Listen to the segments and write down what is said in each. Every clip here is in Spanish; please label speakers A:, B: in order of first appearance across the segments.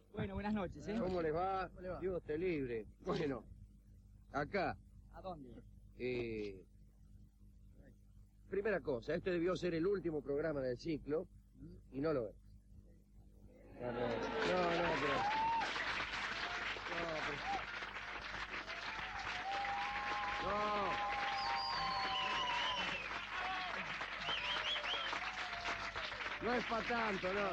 A: Bueno, buenas noches, ¿eh?
B: ¿Cómo les va?
C: ¿Cómo le va?
B: Dios te libre. Bueno, acá.
A: ¿A dónde?
B: Primera cosa, este debió ser el último programa del ciclo y no lo es. No, pero... No es para tanto, no.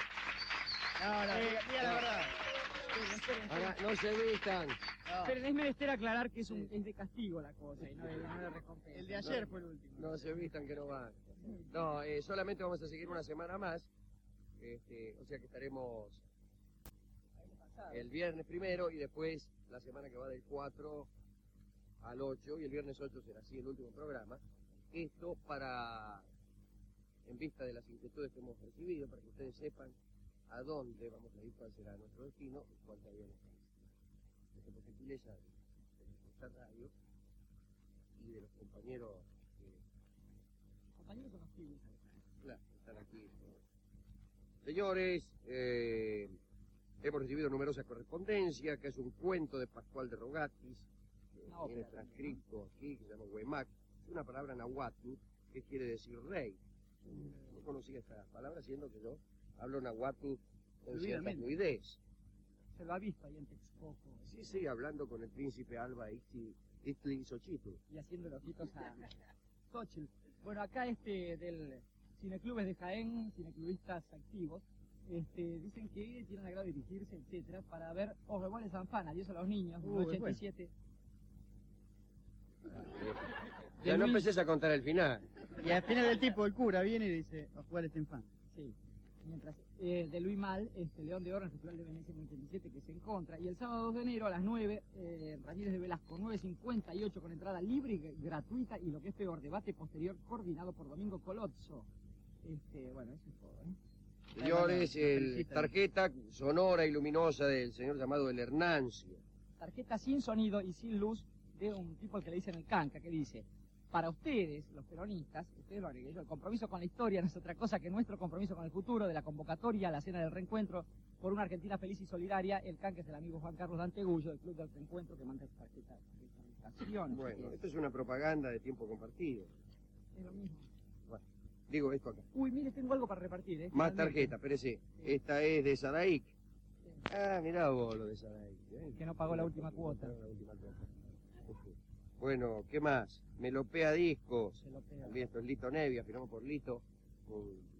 C: Diga la verdad.
B: Ahora, no se vistan.
A: Pero es menester aclarar que es de castigo la cosa y no de recompensa.
C: El de ayer fue el último.
B: No se vistan que no van. No, solamente vamos a seguir una semana más. O sea que estaremos el viernes primero y después la semana que va del 4 al 8 y el viernes 8 será así el último programa. Esto en vista de las inquietudes que hemos recibido, para que ustedes sepan a dónde vamos a ir, cuál será nuestro destino y cuál todavía no está. Por gentileza de esta radio y de los compañeros
A: Compañeros son los pibes.
B: claro, están aquí. Señores, hemos recibido numerosa correspondencia, que es un cuento de Pascual de Rogatis, que tiene transcrito aquí, que se llama Huemac. Es una palabra nahuatl que quiere decir rey. No conocía esta palabra, siendo que yo hablo nahuatl con cierta fluidez.
A: Se lo ha visto ahí en Texcoco.
B: Sí, hablando con el príncipe Alba Ixtli Xochitl.
A: Y haciendo ojitos a Xochitl. Bueno, acá del Cineclubes de Jaén, cineclubistas activos, dicen que tienen agrado de dirigirse, etcétera, para ver Os Revuelve Sanfana, Adiós a los niños, 87.
B: Ya no empeces a contar el final.
C: Y al final el tipo, el cura, viene y dice, a jugar este infante.
A: Sí. Mientras de Luis Mal, León de Oro en el Festival de Venecia en el 87, que se encuentra. Y el sábado 2 de enero a las 9, Ramírez de Velasco, 9:58, con entrada libre y gratuita. Y lo que es peor, debate posterior coordinado por Domingo Colozzo. Bueno, eso es todo, ¿eh?
B: Señores, tarjeta sonora y luminosa del señor llamado El Hernancio.
A: Tarjeta sin sonido y sin luz de un tipo al que le dicen el canca, que dice: para ustedes, los peronistas, ustedes lo agregué yo, el compromiso con la historia no es otra cosa que nuestro compromiso con el futuro, de la convocatoria a la cena del reencuentro por una Argentina feliz y solidaria. El canca es el amigo Juan Carlos Dantegullo, del Club del Reencuentro, que manda esta tarjeta de felicitación.
B: Bueno, esto es una propaganda de tiempo compartido.
A: Es lo mismo.
B: Bueno, digo esto acá.
A: Uy, mire, tengo algo para repartir, ¿eh?
B: Más tarjeta, espérese. Esta es de Sadaic. Ah, mirá vos lo de Sadaic.
A: Que no pagó la última cuota.
B: Bueno, ¿qué más? Melopea Discos.
A: Se lo pega.
B: También esto es Lito Nevia, firmamos por Lito. Con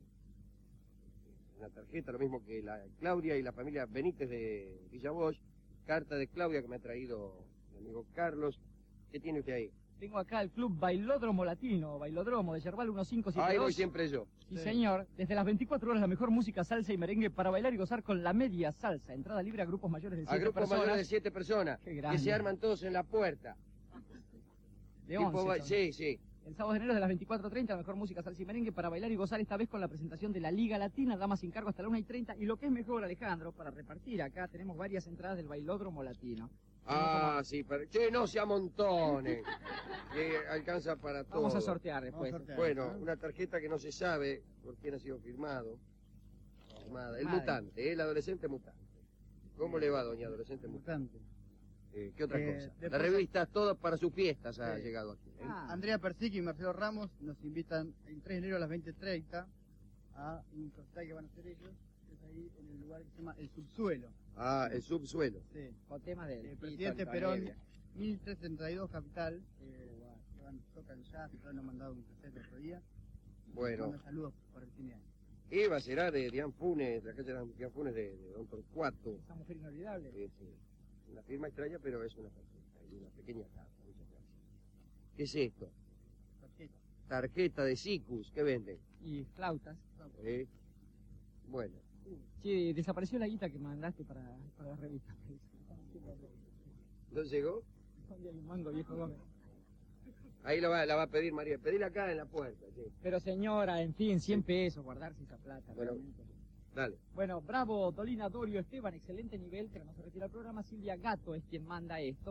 B: una tarjeta, lo mismo que la Claudia y la familia Benítez de Villa Bosch. Carta de Claudia que me ha traído mi amigo Carlos. ¿Qué tiene usted ahí?
A: Tengo acá el Club Bailódromo Latino, Bailódromo de Yerbal 1572.
B: Ahí voy siempre yo.
A: Sí, señor. Desde las 24 horas la mejor música, salsa y merengue para bailar y gozar con la media salsa. Entrada libre a grupos mayores de 7 personas.
B: A grupos mayores de 7 personas.
A: Qué grande.
B: Que se arman todos en la puerta.
A: De 11 son.
B: Sí.
A: El sábado de enero de las 24:30, la mejor música, salsa y merengue para bailar y gozar, esta vez con la presentación de la Liga Latina, damas sin cargo hasta la 1:30. Y lo que es mejor, Alejandro, para repartir acá tenemos varias entradas del Bailódromo Latino.
B: Sí, pero... Che, no se amontonen. Que alcanza para todo.
A: Vamos a sortear después.
B: Bueno, una tarjeta que no se sabe por quién ha sido firmado. El mutante, el adolescente mutante. ¿Cómo le va, doña adolescente mutante? ¿Qué otra cosa? La revista Todas para sus fiestas ha llegado aquí.
C: Andrea Persic y Marcelo Ramos nos invitan el 3 de enero a las 20:30 a un costal que van a hacer ellos, que es ahí en el lugar que se llama El Subsuelo.
B: El Subsuelo.
C: Sí.
A: Con temas del
C: Presidente Perón, 1332 Capital, tocan jazz, nos han mandado un cassette el otro día.
B: Bueno.
C: Saludos por el fin de año.
B: Eva será de Dian Funes, de la calle Dian Funes de Don Torcuato.
A: Esa mujer inolvidable.
B: Sí. Una firma extraña, pero es una pequeña carta. Muchas gracias. ¿Qué es esto? Tarjeta de Sicus. ¿Qué venden?
A: Y flautas.
B: Bueno.
A: Sí, desapareció la guita que mandaste para la revista.
B: ¿No llegó?
A: Un mango, viejo Gómez.
B: Ahí la va a pedir María. Pedila acá en la puerta, sí.
A: Pero señora, en fin, 100 pesos, guardarse esa plata.
B: Bueno,
A: realmente.
B: dale.
A: Bueno, bravo, Dolina, Dorio, Esteban, excelente nivel, pero no se retira el programa. Silvia Gato es quien manda esto.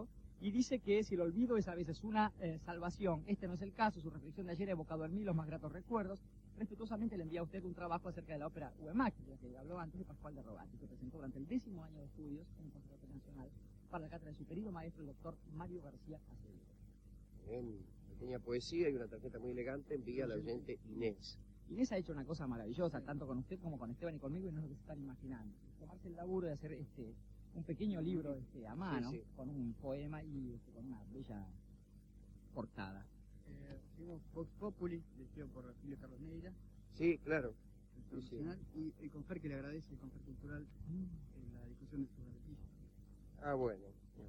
A: Y dice que si el olvido es a veces una salvación, este no es el caso. Su reflexión de ayer ha evocado en mí los más gratos recuerdos. Respetuosamente le envía a usted un trabajo acerca de la ópera Huemac, de la que habló antes, de Pascual de Rogati, que presentó durante el 10º año de estudios en el Conservatorio Nacional para la cátedra de su querido maestro, el doctor Mario García Acevedo.
B: Pequeña poesía y una tarjeta muy elegante envía a la oyente Inés.
A: Inés ha hecho una cosa maravillosa, tanto con usted como con Esteban y conmigo, y no es lo que se están imaginando. Tomarse el laburo de hacer un pequeño libro a mano,
B: Sí, sí.
A: con un poema y con una bella portada.
C: Recibimos Vox Populi, dirigido por Julio Carlos Neira,
B: Sí, claro.
C: profesor
B: Sí, sí.
C: nacional, y el Confer que le agradece, el Confer Cultural, en la difusión de su artículo.
B: Ah, bueno.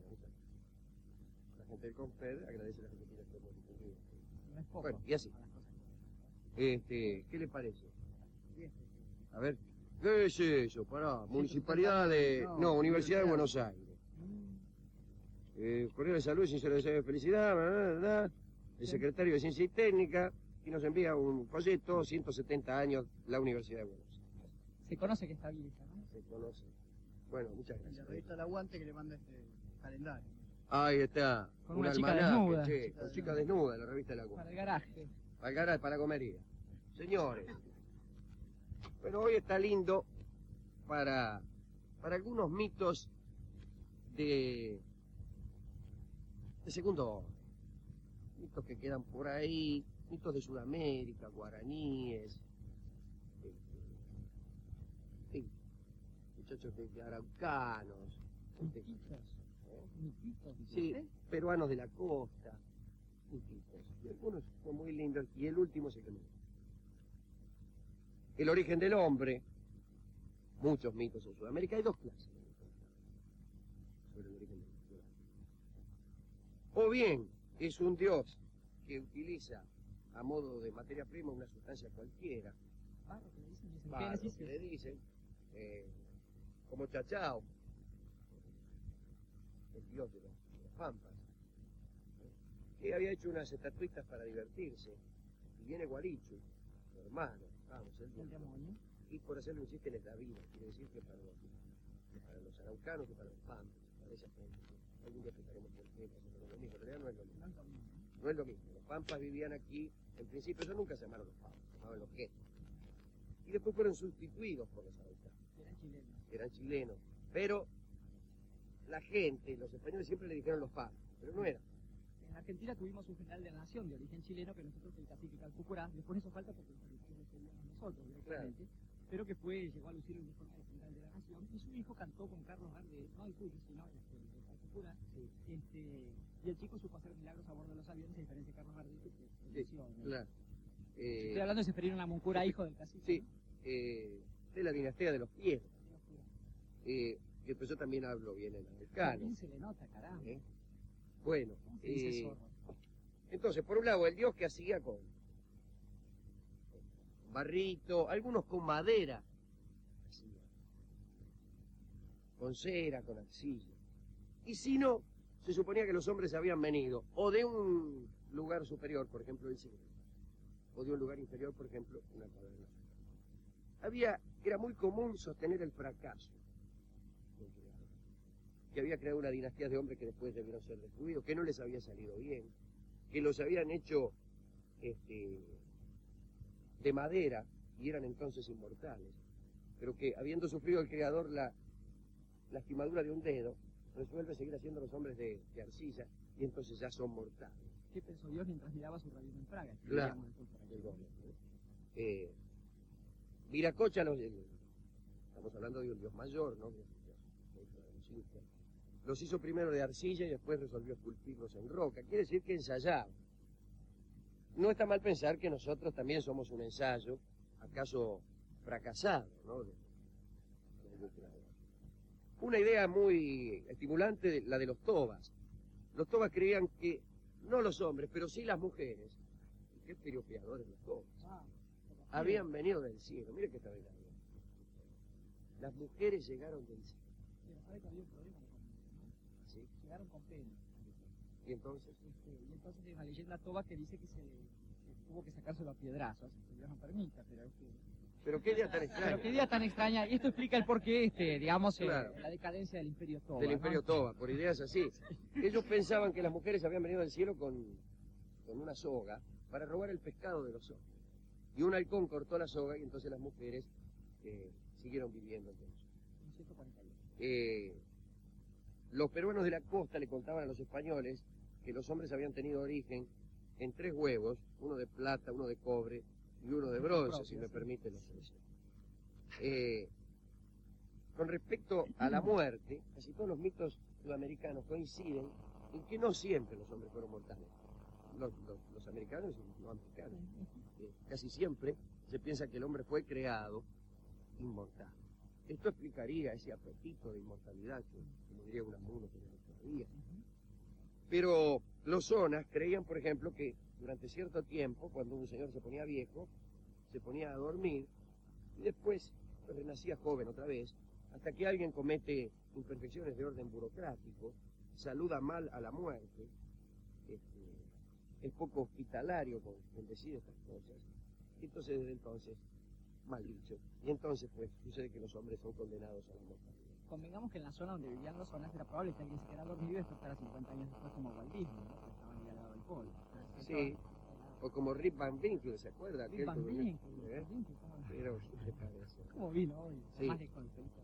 B: La gente del Confer agradece las Argentinas que hemos difundido.
A: No es poco.
B: Bueno, y así.
A: a las cosas que-
B: ¿Qué le parece?
C: Y
B: A ver. ¿Qué es eso? Pará. Municipalidad de... No, Universidad de Buenos Aires. Correo de Salud, sincero deseo de felicidad, bla, bla, bla. El
A: Sí.
B: secretario de Ciencia y Técnica, y nos envía un folleto, 170 años, la Universidad de Buenos Aires.
A: Se conoce que está abierta, ¿no?
B: Se conoce. Bueno, muchas
C: la
B: gracias.
C: revista El Aguante que le manda este calendario.
B: Ahí está.
A: Con
B: un
A: una chica
B: almanaque,
A: desnuda.
B: che, con chica desnuda, la revista de la
A: Para
B: Cuba.
A: el garaje.
B: Para la comería. Señores, bueno, hoy está lindo para algunos mitos de segundo orden. Mitos que quedan por ahí, mitos de Sudamérica, guaraníes, en fin, muchachos de araucanos,
A: Mititos. Mititos, dice
B: sí,
A: usted.
B: peruanos de la costa, mititos. Y algunos son muy lindos, y el último es el que me gusta. El origen del hombre, muchos mitos en Sudamérica, hay dos clases de mitos sobre el origen del hombre. O bien es un dios que utiliza a modo de materia prima una sustancia cualquiera,
A: Barro, que le dicen, dicen,
B: barro,
A: Génesis,
B: que le dicen, como Chachao, el dios de los pampas, que había hecho unas estatuitas para divertirse, y viene Gualichu, su hermano, vamos, el
A: el
B: diablo,
A: demonio.
B: y por hacerle un chiste les da vida, quiere decir que para los araucanos y para los pampas, para esa gente, algún día explicaremos por qué, no es lo mismo, en realidad no es lo mismo.
A: No es lo mismo, ¿no?
B: No es lo mismo. Los pampas vivían aquí, en principio ellos nunca se llamaron los pampas, se llamaban los quetos. Y después fueron sustituidos por los araucanos,
A: Eran chilenos.
B: que eran chilenos. Pero la gente, los españoles siempre le dijeron los pampas, pero no eran.
A: En Argentina tuvimos un general de la nación de origen chileno, que nosotros el cacique Calpucurá, después eso falta porque los territorios los teníamos nosotros directamente, pero que llegó a lucir el uniforme de general de la nación, y su hijo cantó con Carlos Gardel, no el Cuyo, sino el de Calpucurá, y el chico supo hacer milagros a bordo de los aviones, a diferencia de Carlos Gardel, que falleció, ¿no?
B: Claro.
A: Estoy hablando de Seferino Namuncurá, hijo del cacique.
B: Sí, de la dinastía de los Piedras.
A: ¿No?
B: Y después yo también hablo bien el americano.
A: Bien se le nota, caramba.
B: Bueno,
A: ¿Cómo se dice zorro?
B: entonces, por un lado, el dios que hacía con barrito, algunos con madera, hacían, con cera, con arcilla. Y si no, se suponía que los hombres habían venido o de un lugar superior, por ejemplo, el cielo, o de un lugar inferior, por ejemplo, una caverna. Era muy común sostener el fracaso del creador, que había creado una dinastía de hombres que después debieron ser destruidos, que no les había salido bien, que los habían hecho de madera y eran entonces inmortales, pero que habiendo sufrido el creador la lastimadura de un dedo, resuelve seguir haciendo los hombres de arcilla y entonces ya son mortales.
A: ¿Qué pensó Dios mientras miraba su rabión en Praga?
B: Claro. El doble, ¿no? Viracocha, estamos hablando de un dios mayor, ¿no? Los hizo primero de arcilla y después resolvió esculpirlos en roca. Quiere decir que ensayaba. No está mal pensar que nosotros también somos un ensayo, acaso fracasado, ¿no? Una idea muy estimulante, la de los tobas. Los tobas creían que, no los hombres, pero sí las mujeres, qué piropeadores los tobas, habían venido del cielo. Mire que está bien. Las mujeres llegaron del cielo.
A: Pero sabe que había un problema con eso, ¿no?
B: ¿Sí?
A: Llegaron con pena.
B: Y entonces,
A: Y entonces hay una leyenda toba que dice que se tuvo que sacárselo a piedrazos, que Dios no permita, pero
B: Pero qué idea tan extraña.
A: Pero qué idea tan extraña. Y esto explica el porqué, digamos,
B: Claro.
A: la decadencia del Imperio Toba.
B: Del
A: ¿no?
B: Imperio Toba, por ideas así. Ellos pensaban que las mujeres habían venido del cielo con una soga para robar el pescado de los hombres. Y un halcón cortó la soga y entonces las mujeres siguieron viviendo entonces.
A: En 148.
B: Los peruanos de la costa le contaban a los españoles que los hombres habían tenido origen en 3 huevos, uno de plata, uno de cobre y uno de bronce, si me permite la expresión. Con respecto a la muerte, casi todos los mitos sudamericanos coinciden en que no siempre los hombres fueron mortales. Los americanos y los americanos. Casi siempre se piensa que el hombre fue creado inmortal. Esto explicaría ese apetito de inmortalidad que, como diría Unamuno, tenemos todavía. Pero los zonas creían, por ejemplo, que durante cierto tiempo, cuando un señor se ponía viejo, se ponía a dormir y después pues, renacía joven otra vez, hasta que alguien comete imperfecciones de orden burocrático, saluda mal a la muerte, es poco hospitalario con decir estas cosas, y entonces desde entonces, mal dicho, y entonces pues sucede que los hombres son condenados a la mortalidad.
A: Convengamos que en la zona donde vivían los zonas era probable que alguien se quedara dormido y despertara 50 años después como Walt Disney, ¿no? Que estaban ahí al lado del polo.
B: Sí, o como Rip Van Winkle, ¿se acuerda?
A: Rip Van
B: Aquel
A: Winkle,
B: ¿eh?
A: ¿cómo no?
B: Pero, ¿qué parece?
A: ¿Cómo vino hoy?
B: Sí.
A: Más de concepto.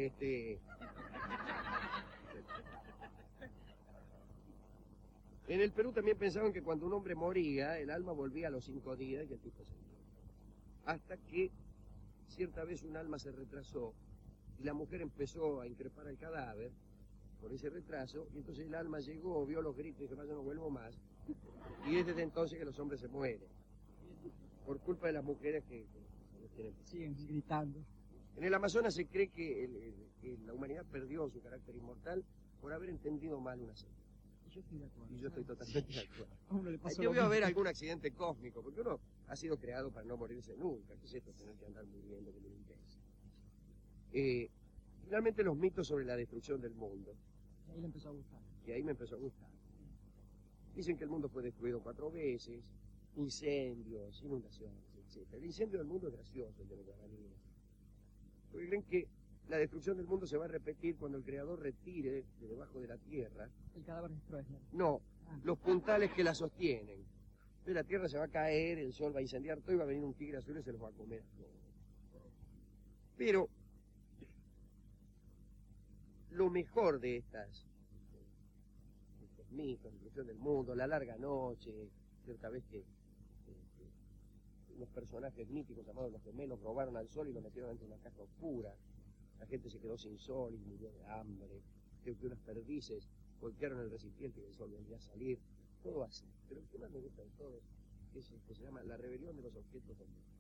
B: En el Perú también pensaban que cuando un hombre moría, el alma volvía a los 5 días y el tipo se moría. Hasta que cierta vez un alma se retrasó y la mujer empezó a increpar al cadáver por ese retraso, y entonces el alma llegó, vio los gritos y dijo, no vuelvo más. Y es desde entonces que los hombres se mueren, por culpa de las mujeres que los tienen.
A: Siguen gritando.
B: En el Amazonas se cree que la humanidad perdió su carácter inmortal por haber entendido mal una señal.
A: Yo estoy de acuerdo.
B: Y yo estoy totalmente de acuerdo.
A: A uno le pasó
B: Debió
A: lo mismo.
B: haber algún accidente cósmico, porque uno ha sido creado para no morirse nunca. ¿Qué es esto? Tener que andar muriendo como un imbécil. Finalmente los mitos sobre la destrucción del mundo.
A: Y ahí le empezó a gustar.
B: Y ahí me empezó a gustar. Dicen que el mundo fue destruido 4 veces, incendios, inundaciones, etc. El incendio del mundo es gracioso, el de los guaraníes. Porque creen que la destrucción del mundo se va a repetir cuando el Creador retire de debajo de la tierra,
A: El cadáver de Stroessner.
B: no,
A: Ah.
B: los puntales que la sostienen. Entonces la tierra se va a caer, el sol va a incendiar todo y va a venir un tigre azul y se los va a comer a todos. Pero lo mejor de estos mitos, la destrucción del mundo, la larga noche, cierta vez que unos personajes míticos llamados los gemelos robaron al sol y lo metieron dentro de una caja oscura, la gente se quedó sin sol y murió de hambre, creo que unas perdices golpearon el recipiente y el sol volvía a salir, todo así. Pero lo que más me gusta de todo es el que se llama la rebelión de los objetos domésticos.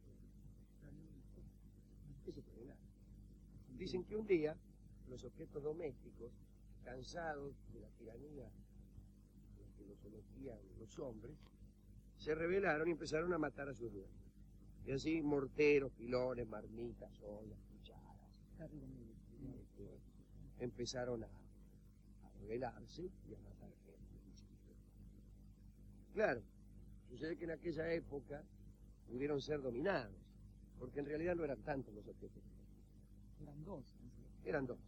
B: Eso fue nada. Dicen que un día los objetos domésticos, cansados de la tiranía a la que los sometían los hombres, se rebelaron y empezaron a matar a sus dueños. Y así morteros, pilones, marmitas, ollas, cucharas, empezaron a rebelarse y a matar gente. Claro, sucede que en aquella época pudieron ser dominados, porque en realidad no eran tantos los objetos.
A: Eran dos.
B: Eran 2.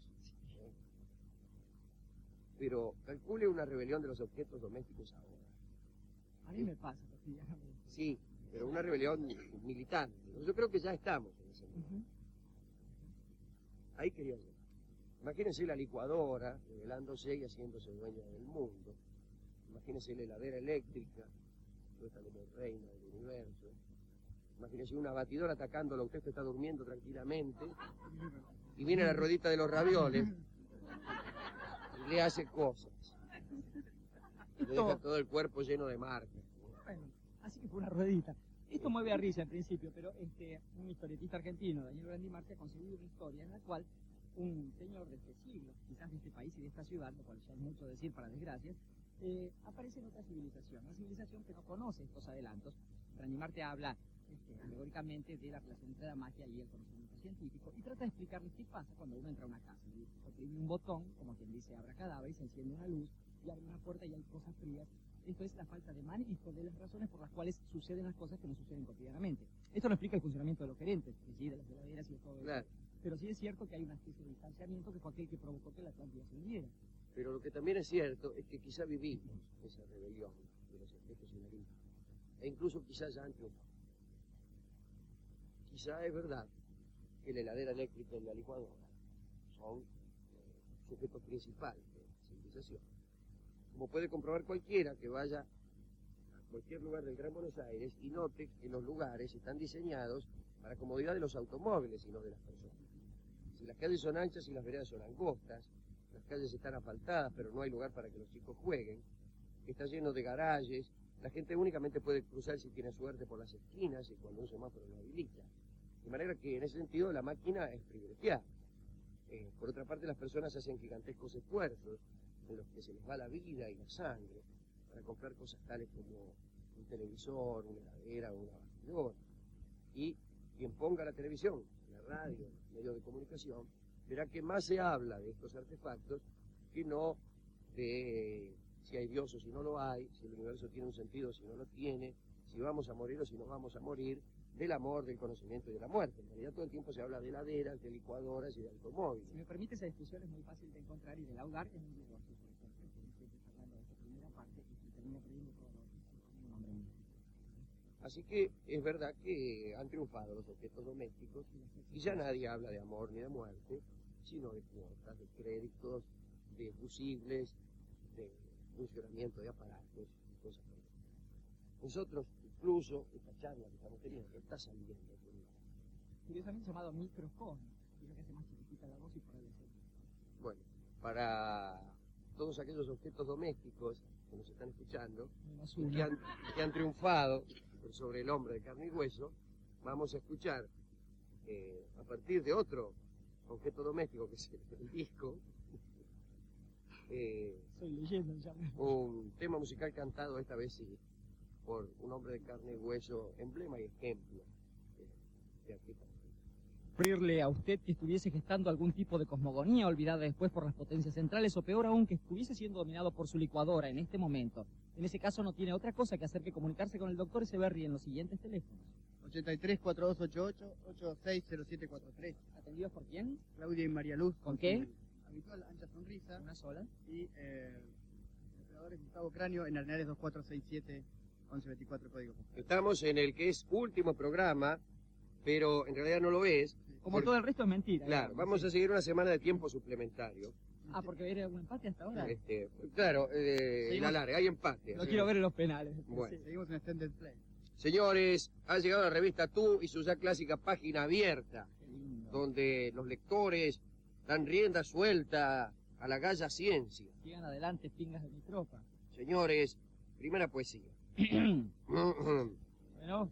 B: Pero calcule una rebelión de los objetos domésticos ahora.
A: A mí me pasa cotidianamente.
B: Sí, pero una rebelión militante. Yo creo que ya estamos en ese momento.
A: Ujú.
B: Ahí quería llegar. Imagínense la licuadora rebelándose y haciéndose dueña del mundo. Imagínense la heladera eléctrica, puesta como reina del universo. Imagínense una batidora atacándola, usted está durmiendo tranquilamente y viene la ruedita de los ravioles y le hace cosas. Le deja todo el cuerpo lleno de marcas.
A: Bueno, así que fue una ruedita. Esto mueve a risa en principio, pero un historietista argentino, Daniel Brandi Marchi, ha conseguido una historia en la cual un señor de este siglo, quizás de este país y de esta ciudad, lo cual ya es mucho decir para desgracia, aparece en otra civilización, una civilización que no conoce estos adelantos. Brandi Marchi habla alegóricamente de la relación entre la magia y el conocimiento científico y trata de explicarles qué pasa cuando uno entra a una casa. Oprime un botón, como quien dice abracadabra, y se enciende una luz y abre una puerta y hay cosas frías Esto es la falta de manejo de las razones por las cuales suceden las cosas que no suceden cotidianamente. Esto no explica el funcionamiento de los gerentes, que sí, de las veladeras y de todo eso.
B: Claro.
A: Pero sí es cierto que hay una especie de distanciamiento que fue aquel que provocó que la Atlántida se hundiera.
B: Pero lo que también es cierto es que quizá vivimos esa rebelión de los espejos inaristas. E incluso quizá ya han triunfado. Quizá es verdad que la heladera eléctrica y la licuadora son sujetos principales de la civilización. Como puede comprobar cualquiera que vaya a cualquier lugar del Gran Buenos Aires y note que los lugares están diseñados para comodidad de los automóviles y no de las personas. Si las calles son anchas y las veredas son angostas, las calles están asfaltadas pero no hay lugar para que los chicos jueguen, está lleno de garajes, la gente únicamente puede cruzar si tiene suerte por las esquinas y cuando un semáforo lo habilita. De manera que en ese sentido la máquina es privilegiada. Por otra parte, las personas hacen gigantescos esfuerzos en los que se les va la vida y la sangre para comprar cosas tales como un televisor, una heladera o una batidora. Y quien ponga la televisión, la radio, medios de comunicación, verá que más se habla de estos artefactos que no de si hay Dios o si no lo hay, si el universo tiene un sentido o si no lo tiene, si vamos a morir o si no vamos a morir, del amor, del conocimiento y de la muerte. En realidad todo el tiempo se habla de heladeras, de licuadoras y de automóviles.
A: Si me permite, esa discusión es muy fácil de encontrar y de laudar en un divorcio, por ejemplo, que dice que está hablando de esta primera parte y que termina perdiendo todo un nombre místico.
B: Así que es verdad que han triunfado los objetos domésticos y ya nadie habla de amor ni de muerte, sino de cuotas, de créditos, de fusibles, de funcionamiento de aparatos y cosas por el estilo. Nosotros, incluso, esta charla que estamos teniendo está saliendo por un lado.
A: Curiosamente llamado micrófono, es lo que hace más chiquitita la voz y por ahí es el...
B: Bueno, para todos aquellos objetos domésticos que nos están escuchando
A: menos
B: y
A: uno.
B: que han triunfado sobre el hombre de carne y hueso, vamos a escuchar a partir de otro objeto doméstico que es el disco,
A: Soy leyenda, ya me...
B: un tema musical cantado esta vez sí por un hombre de carne y hueso, emblema y ejemplo de artista.
A: Pedirle a usted que estuviese gestando algún tipo de cosmogonía olvidada después por las potencias centrales, o peor aún, que estuviese siendo dominado por su licuadora en este momento. En ese caso no tiene otra cosa que hacer que comunicarse con el doctor Echeverri en los siguientes teléfonos.
C: 83 4288 860743.
A: ¿Atendidos por quién?
C: Claudia y María Luz.
A: ¿Con qué?
C: Su habitual ancha sonrisa.
A: Una sola.
C: Y operadores Gustavo Cráneo en Arenales 2467 1124 código postal.
B: Estamos en el que es último programa, pero en realidad no lo es.
A: Como
B: porque-
A: todo el resto es mentira.
B: Claro,
A: digamos,
B: vamos
A: sí.
B: a seguir una semana de tiempo suplementario.
A: Ah, porque era un empate hasta ahora.
B: Claro,
C: Seguimos-
B: la larga, hay empate.
A: Lo quiero ver en los penales.
B: Bueno.
A: Sí.
C: Seguimos en Extended Play.
B: Señores, ha llegado la revista Tú y su ya clásica página abierta,
A: Qué lindo.
B: donde los lectores dan rienda suelta a la galla ciencia.
A: Sigan adelante, pingas de mi tropa.
B: Señores, primera poesía.
A: Bueno,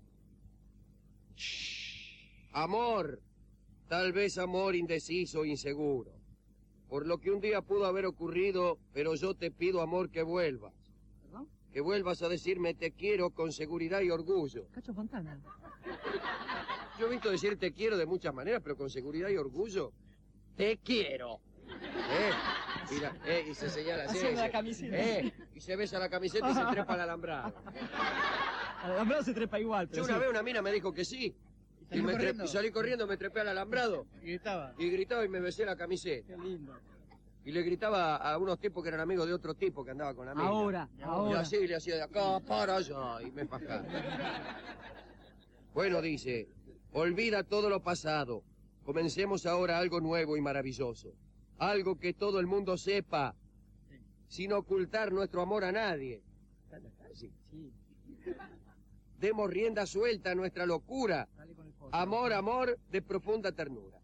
B: Amor, tal vez amor indeciso, inseguro, por lo que un día pudo haber ocurrido, pero yo te pido, amor, que vuelvas.
A: ¿perdón?
B: Que vuelvas a decirme te quiero con seguridad y orgullo.
A: Cacho Fontana.
B: Yo he visto decir te quiero de muchas maneras, pero con seguridad y orgullo. Te quiero. Mira, y se señala así.
A: Haciendo la camiseta.
B: Y se besa la camiseta y se trepa al alambrado.
A: Al alambrado se trepa igual, pero
B: Yo una
A: sí.
B: vez una mina me dijo que sí.
C: ¿Y salió corriendo?
B: Y salí corriendo, me trepé al alambrado
C: Y gritaba.
B: y gritaba y me besé la camiseta.
A: Qué lindo.
B: Y le gritaba a unos tipos que eran amigos de otro tipo que andaba con la mina.
A: Ahora,
B: Y
A: ahora.
B: así le hacía de acá para allá y me fajaba. Bueno, dice, olvida todo lo pasado. Comencemos ahora algo nuevo y maravilloso. Algo que todo el mundo sepa, sin ocultar nuestro amor a nadie. Sí.
A: Sí,
B: Demos rienda suelta a nuestra locura.
A: dale con el foto.
B: Amor, amor de profunda ternura.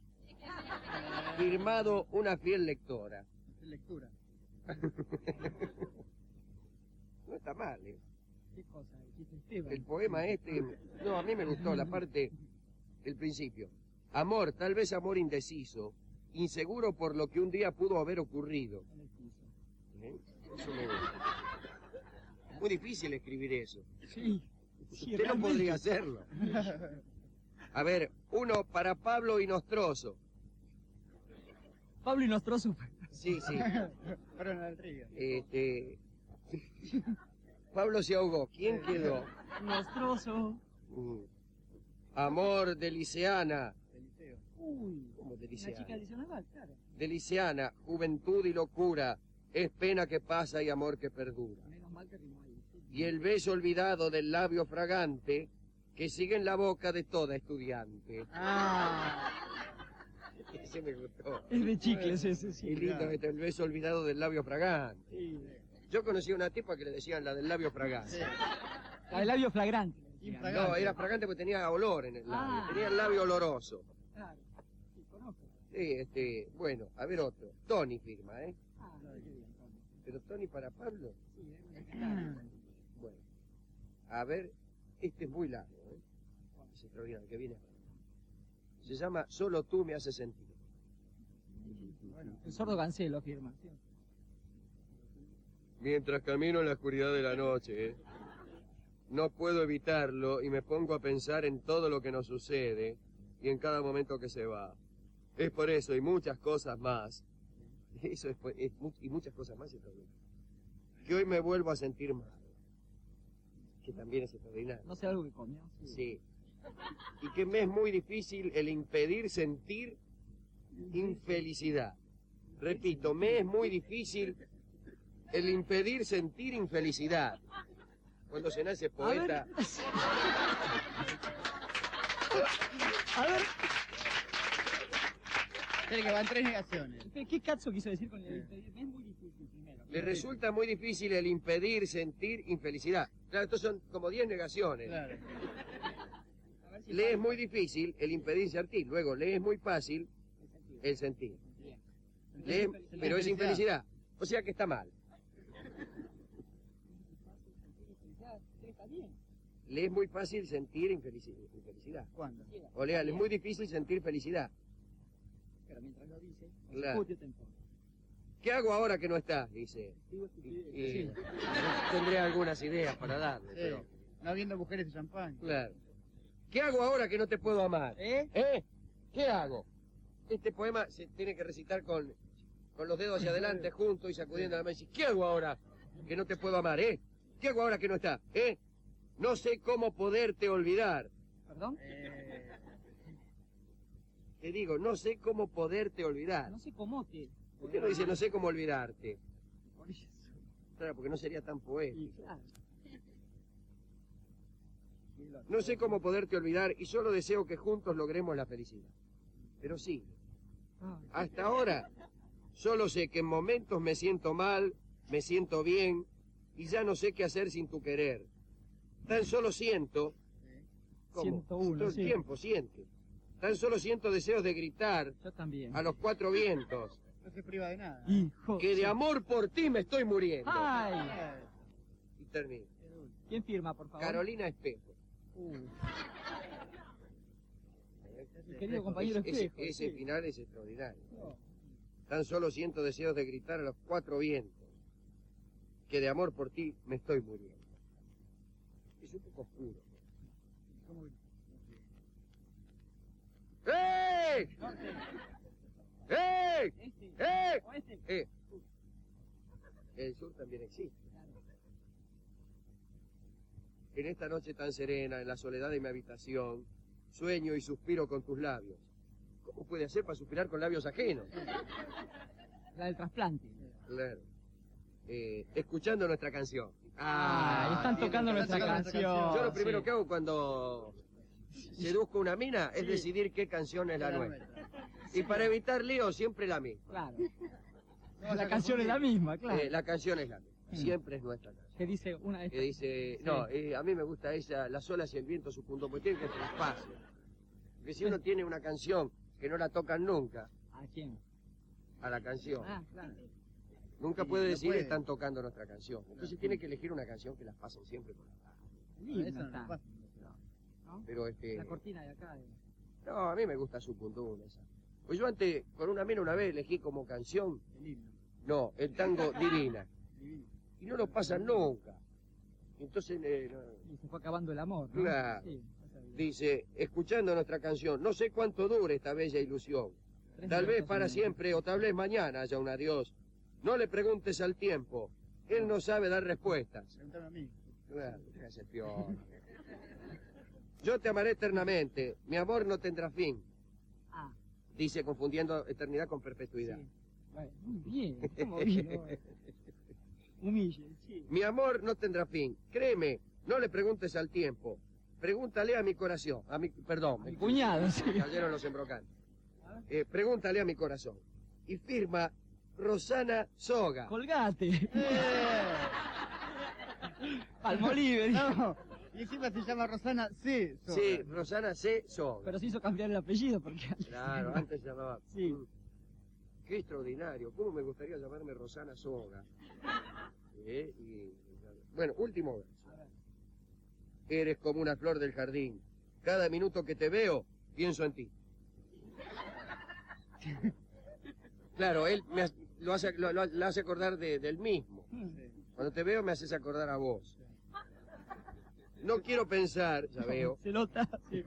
B: Firmado una fiel lectora.
C: En lectura.
B: No está mal, ¿eh?
A: ¿Qué cosa? Dijiste Esteban.
B: El poema este, no, a mí me gustó la parte del principio. Amor, tal vez amor indeciso, inseguro por lo que un día pudo haber ocurrido.
A: En el piso.
B: ¿Eh? Eso me gusta. Muy difícil escribir eso.
A: Sí. Sí,
B: Usted no
A: realmente.
B: podría hacerlo. A ver, uno para Pablo y Nostroso.
A: Pablo y Nostroso.
B: Sí, sí.
C: Fueron a la intriga.
B: Pablo se ahogó. ¿Quién quedó?
A: Nostroso.
B: Amor de Liceana.
C: Del liceo.
A: Uy.
B: ¿Cómo de
A: Una chica
B: Liceana?
A: del liceo naval, claro.
B: De Liceana, juventud y locura. Es pena que pasa y amor que perdura.
A: Menos mal que rimó ahí. Sí.
B: Y el beso olvidado del labio fragante que sigue en la boca de toda estudiante. Ese me gustó.
A: Es de chicles ese, sí.
B: Qué lindo este, el beso olvidado del labio fragante.
A: Sí.
B: Yo conocí a una tipa que le decían la del labio fragante.
C: Sí.
A: La del labio flagrante. le decían.
C: Infragante.
B: No, era fragante porque tenía olor en el labio.
A: Ah.
B: Tenía el labio oloroso.
A: Claro. Sí, conozco.
B: Sí, bueno, a ver otro. Tony firma, ¿eh?
A: Ah, no, qué bien, Tony.
B: Pero Tony para Pablo.
A: Sí, es muy
B: Bueno, a ver, este es muy largo, ¿eh? Es extraordinario, que viene. Se llama Solo tú me haces sentir.
C: Bueno,
A: El sordo Cancelo firma. Sí.
B: Mientras camino en la oscuridad de la noche, no puedo evitarlo y me pongo a pensar en todo lo que nos sucede y en cada momento que se va. Es por eso y muchas cosas más. Eso y muchas cosas más extraordinarias. Que hoy me vuelvo a sentir mal. Que también es extraordinario.
A: No sé algo que comió.
B: Sí. Y que me es muy difícil el impedir sentir infelicidad. Repito, me es muy difícil el impedir sentir infelicidad. Cuando se nace poeta,
A: A ver,
C: tiene que van 3 negaciones.
A: ¿qué cazzo quiso decir con el impedir? Me es muy difícil primero.
B: le resulta muy difícil el impedir sentir infelicidad. Claro, estos son como 10 negaciones.
C: Claro.
A: A ver si
B: Le es muy difícil el impedir sentir. Luego, le es muy fácil el sentir.
A: Bien.
B: Le es- pero es infelicidad. O sea que está mal.
A: Está bien.
B: Le es muy fácil sentir infelicidad.
C: ¿Cuándo?
B: O le es muy difícil sentir felicidad.
A: Pero mientras lo dice,
B: Claro.
A: discute tempo.
B: ¿Qué hago ahora que no estás? Dice.
A: Digo
B: Y
A: estupidez. Sí.
B: tendré algunas ideas para darle,
C: Sí.
B: pero...
C: No habiendo mujeres de champán.
B: Claro. ¿Qué hago ahora que no te puedo amar?
A: ¿Eh?
B: ¿Qué hago? Este poema se tiene que recitar con los dedos hacia adelante juntos y sacudiendo la mano. Y dice, ¿qué hago ahora que no te puedo amar, ¿Qué hago ahora que no estás, No sé cómo poderte olvidar.
A: ¿Perdón?
B: Te digo, no sé cómo poderte olvidar.
A: No sé cómo te...
B: ¿Por qué no dice no sé cómo olvidarte?
A: Por eso.
B: Claro, porque no sería tan
A: Sí,
B: poético.
A: claro.
B: No sé cómo poderte olvidar y solo deseo que juntos logremos la felicidad. Pero sí,
A: Ah,
B: hasta ahora solo sé que en momentos me siento mal, me siento bien y ya no sé qué hacer sin tu querer. Tan solo siento... ¿Cómo?
A: 101,
B: Todo el
A: sí.
B: tiempo siente. Tan solo siento deseos de gritar
A: yo también.
B: a los 4 vientos
C: No se priva de nada.
A: Hijo.
B: que de amor por ti me estoy muriendo.
A: ¡Ay!
B: Y termino.
A: ¿Quién firma, por favor?
B: Carolina Espejo.
A: Mi querido compañero Espejo.
B: Ese
A: sí.
B: final es extraordinario.
A: No.
B: Tan solo siento deseos de gritar a los 4 vientos que de amor por ti me estoy muriendo. Es un poco oscuro. ¡Ey! ¡Ey!
A: Este.
B: ¡Ey!
A: O este.
B: El sur también existe. En esta noche tan serena, en la soledad de mi habitación, sueño y suspiro con tus labios. ¿Cómo puede hacer para suspirar con labios ajenos?
A: La del trasplante.
B: Claro. Escuchando nuestra canción.
A: Ah, están
B: tiene-
A: tocando nuestra
C: tocando nuestra
A: canción.
C: canción.
B: Yo lo primero
A: sí.
B: que hago cuando seduzco una mina es
C: Sí.
B: decidir qué canción es la
C: La
B: nuestra. Y para evitar lío, siempre la misma.
A: Claro.
C: vas
A: La
C: a
A: canción es la
C: confundir.
A: misma, claro.
B: La canción es la misma.
A: Mm.
B: Siempre es nuestra canción.
A: Que dice una de
B: Que
A: estas.
B: dice,
A: Sí.
B: no, a mí me gusta esa, las olas y el viento sucundó, porque tiene que ser espacio. Porque si uno tiene una canción que no la tocan nunca,
A: ¿A quién?
B: a la canción,
A: Ah, claro.
B: nunca
C: Sí,
B: puede
C: no
B: decir
C: puede.
B: están tocando nuestra canción. Entonces tiene que elegir una canción que las pasen siempre por acá.
A: El
C: No,
A: himno
C: eso no
A: está.
C: pasa.
A: ¿No?
B: Pero
A: La cortina de acá.
B: no, a mí me gusta Sucundún esa. Pues yo antes, con una mina una vez elegí como canción,
C: El himno.
B: no, el tango Divina.
C: Divino.
B: Y no lo pasan nunca. Entonces,
A: Y se fue acabando el amor, ¿no?
B: Claro.
A: Sí.
B: dice, escuchando nuestra canción, no sé cuánto dure esta bella ilusión.
A: 3
B: Tal vez
A: minutos
B: para
A: y medio.
B: siempre o tal vez mañana haya un adiós. No le preguntes al tiempo, él no sabe dar respuestas.
C: Preguntame a mí.
B: Claro, ¿qué hace piola? Yo te amaré eternamente, mi amor no tendrá fin,
A: Ah,
B: dice confundiendo eternidad con perpetuidad.
A: sí. Bueno, muy bien, estamos bien. ¿No? Humille, sí.
B: Mi amor no tendrá fin, créeme, no le preguntes al tiempo, pregúntale a mi corazón, perdón,
A: Mi cuñado, sí.
B: cayeron los embrocantes. Pregúntale a mi corazón. Y firma Rosana Soga.
A: Colgate.
C: ¡Eh!
A: Palmolive.
C: No, y encima se llama Rosana C. Soga.
B: Sí, Rosana C. Soga.
A: Pero se hizo cambiar el apellido porque...
B: Claro, antes se llamaba...
A: Sí.
B: Qué extraordinario. ¿Cómo me gustaría llamarme Rosana Soga? Bueno, último verso. Eres como una flor del jardín. Cada minuto que te veo, pienso en ti. Claro, él lo hace acordar del mismo. Cuando te veo me haces acordar a vos. No quiero pensar, ya veo,
A: Se nota, sí.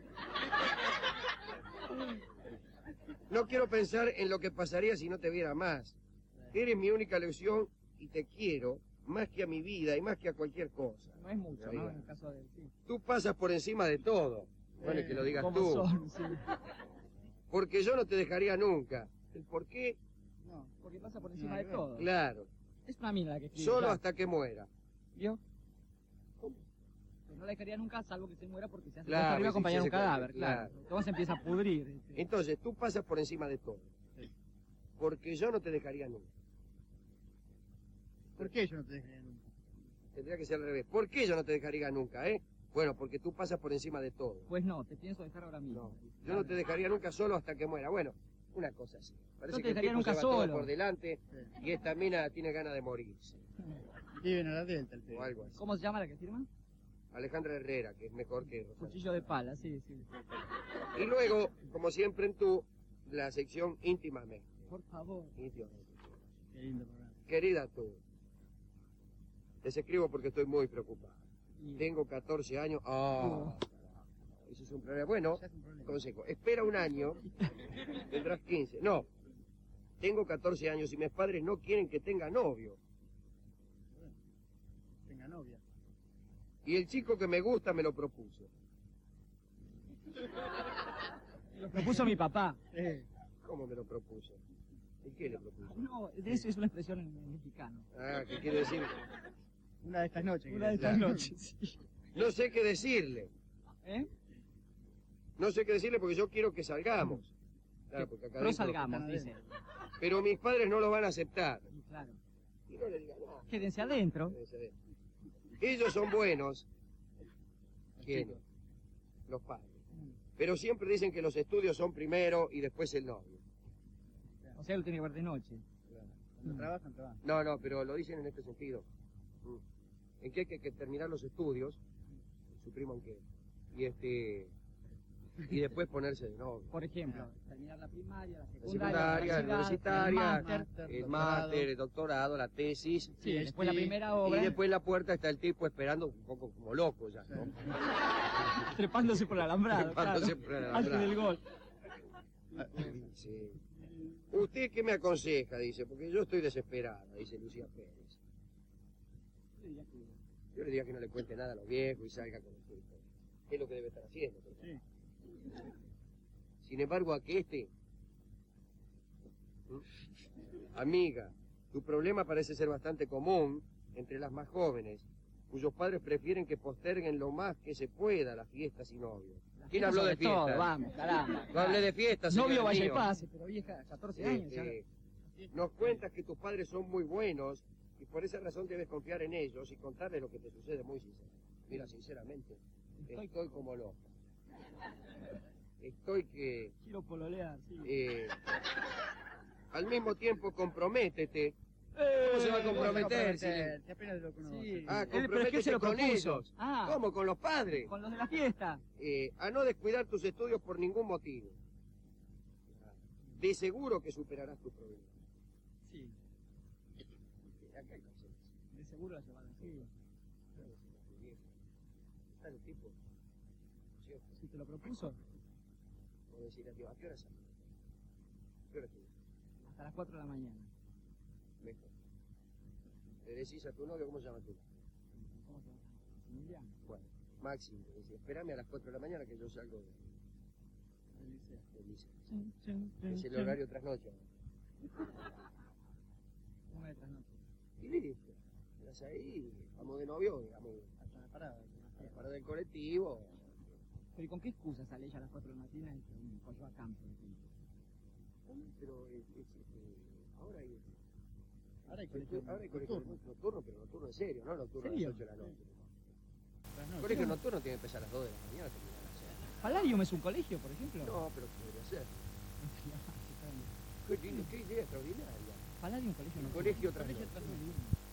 B: no quiero pensar en lo que pasaría si no te viera más. Eres mi única ilusión y te quiero más que a mi vida y más que a cualquier cosa.
A: No es mucho, ¿no? En el caso de él, sí.
B: Tú pasas por encima de todo. Bueno, y que lo digas
A: ¿Cómo
B: tú.
A: son? Sí.
B: Porque yo no te dejaría nunca. ¿El por qué?
C: No,
A: Porque pasa por encima
C: No,
A: de
C: no.
A: todo.
B: Claro.
A: Es una mina la que escribe.
B: Solo
A: claro.
B: hasta que muera.
A: ¿Vio? Que no la dejaría nunca, salvo que se muera porque se hace
B: Claro,
A: cuesta arriba
B: sí,
A: acompañar
B: sí,
A: un
B: sí,
A: cadáver,
B: claro.
A: claro. Todo se empieza a pudrir.
B: Entonces, tú pasas por encima de todo.
C: Sí.
B: Porque yo no te dejaría nunca.
C: ¿Por qué yo no te dejaría nunca?
B: Tendría que ser al revés. ¿Por qué yo no te dejaría nunca, Bueno, porque tú pasas por encima de todo.
A: Pues no, te pienso dejar ahora mismo.
B: No, yo no te dejaría nunca solo hasta que muera. Bueno, una cosa así. Parece
A: No te
B: que el
A: dejaría
B: tipo
A: nunca
B: se va todo
A: solo.
B: por delante
C: Sí.
B: y esta mina tiene ganas de morirse.
C: Viven a la Delta, el
B: O
C: pibe.
B: algo así.
A: ¿Cómo se llama la que firma?
B: Alejandra Herrera, que es mejor que Rosario.
A: Cuchillo de pala, sí, sí.
B: Y luego, como siempre en tú, la sección íntimamente.
A: Por favor.
B: Íntimamente.
C: Qué lindo programa.
B: Querida tú, les escribo porque estoy muy preocupado.
A: Y-
B: Tengo 14 años. Ah, eso es un problema. Bueno,
C: Ya es un problema.
B: consejo. Espera un año, tendrás 15. No, tengo 14 años y mis padres no quieren que tenga novio.
C: Tenga novia.
B: Y el chico que me gusta me lo propuso.
A: Lo propuso mi papá.
B: ¿Cómo me lo propuso? ¿Y qué le propuso?
A: No, de eso es una expresión en mexicano.
B: Ah, ¿qué quiere decir?
C: Una de estas noches.
A: Una de estas noches, sí.
B: No sé qué decirle.
A: ¿Eh?
B: No sé qué decirle porque yo quiero que salgamos. Claro, porque acá
A: Pero
B: adentro-
A: salgamos, dice.
B: Pero mis padres no lo van a aceptar.
A: Y claro.
B: Y no le digan nada.
A: Quédense adentro.
B: Ellos son buenos. ¿Quiénes? Los padres. Pero siempre dicen que los estudios son primero y después el novio.
A: O sea, lo tiene que ver de noche.
C: Cuando trabajan.
B: No, pero lo dicen en este sentido. En que hay que terminar los estudios, su primo en qué, y después ponerse de novio.
A: Por ejemplo, terminar la primaria, la
B: La
A: secundaria,
B: secundaria, la universitaria,
A: el máster.
B: el máster, el doctorado, la tesis.
A: Sí, después la primera obra.
B: Y después en la puerta está el tipo esperando un poco como loco ya, ¿no?
A: Trepándose por el alambrado.
B: Trepándose
A: claro,
B: por el
A: Antes
B: alambrado.
A: del gol.
B: Sí. ¿Usted qué me aconseja? Dice, porque yo estoy desesperada, dice Lucía Pérez. Yo le diría que no le cuente nada a los viejos y salga con los hijos. ¿Qué es lo que debe estar haciendo?
C: Sí.
B: Sin embargo, a que amiga, tu problema parece ser bastante común entre las más jóvenes, cuyos padres prefieren que posterguen lo más que se pueda las fiestas y novios. ¿Quién habló de
A: Sobre todo,
B: fiestas?
A: vamos, caramba.
B: No hablé de fiestas,
A: Novio
B: señor
A: vaya y
B: mío.
A: pase, pero vieja, 14 años. ya.
B: Nos cuentas que tus padres son muy buenos y por esa razón debes confiar en ellos y contarles lo que te sucede muy sinceramente. Mira, sinceramente, estoy como loco. Estoy que...
A: Quiero pololear, sí.
B: al mismo tiempo comprométete. ¿Cómo se va a comprometer?
C: Si apenas lo conoce.
A: Sí.
B: Ah,
A: Pero es que
B: comprométete
A: se lo
B: con
A: propuso.
B: ellos.
A: Ah.
B: ¿Cómo? ¿Con los padres?
A: Con los de la fiesta.
B: A no descuidar tus estudios por ningún motivo. De seguro que superarás tus problemas.
A: Sí,
B: Acá hay que hacer eso.
A: de seguro la llevaron. Sí.
B: Está el tipo. ¿Cierto?
A: Si te lo propuso,
B: Vos decís, ¿a qué hora sale? ¿A qué hora sale?
A: hasta las 4 de la mañana.
B: Mejor. Le decís a tu novio, ¿cómo se llama tú?
A: ¿Cómo se llama? familia?
B: Bueno, Maxi me dice, espérame a las 4 de la mañana que yo salgo del liceo. Es el horario trasnoche.
A: Una de trasnoche.
B: Y listo. Estás ahí, vamos de novio, digamos,
C: Hasta la parada.
B: a la parada del colectivo.
A: Pero ¿y con qué excusa sale ella a las 4 de la mañana y se pollo a campo? Por ejemplo?
B: Pero ahora hay
C: Ahora hay colegio
B: nocturno, pero nocturno en serio, no nocturno a las
A: ¿Serio?
B: 8 de la noche.
C: Trasnoche.
B: El colegio nocturno tiene que empezar a las 2 de la mañana, terminar a las 6.
A: ¿Palladium es un colegio, por ejemplo?
B: No, pero ¿qué podría ser? Qué idea extraordinaria.
A: Palladium, colegio
B: Un
A: no.
B: colegio
C: Colegio
B: trasnoche.
C: trasnoche.